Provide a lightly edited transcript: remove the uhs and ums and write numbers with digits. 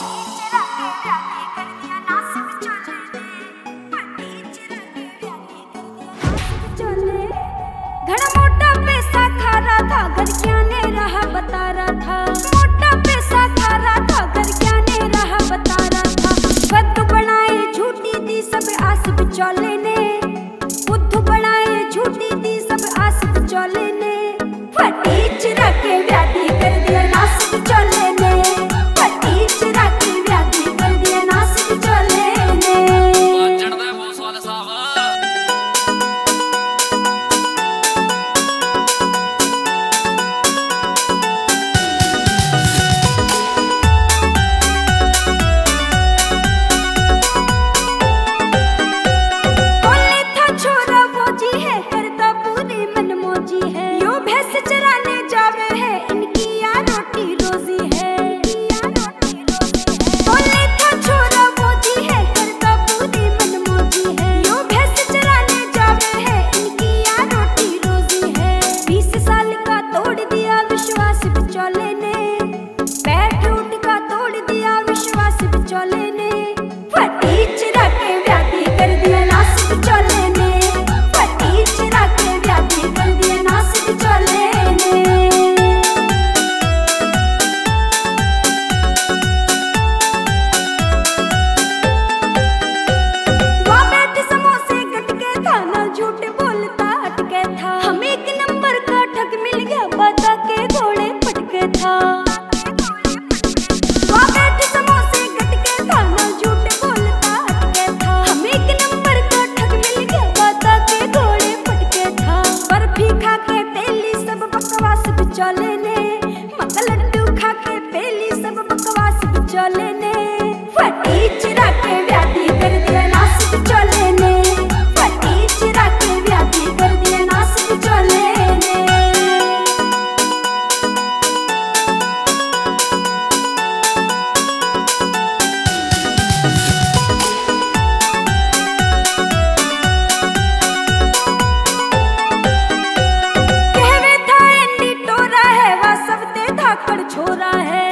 घड़ा मोटा पैसा खा रहा था, घर क्या ने रहा बता रहा था। मोटा पैसा खा रहा था, घर क्या ने रहा बता रहा था। बुद्ध बनाए झूठी दी सब आस बिचौले ने, बुद्ध बनाए झूठी दी सब आस बिचौले ने। फटी चिरा के व्याधि कर दिया नास बिचौले ने, फटी चिरा के व्याधि कर दिया नास बिचौले ने। चले ने मक्का लड्डू खा के पेली सब बकवास चले ने। फटी चिरा के व्याधि कर दिया नास चले ने, फटी चिरा के व्याधि कर दिया नास चले ने। छोरा है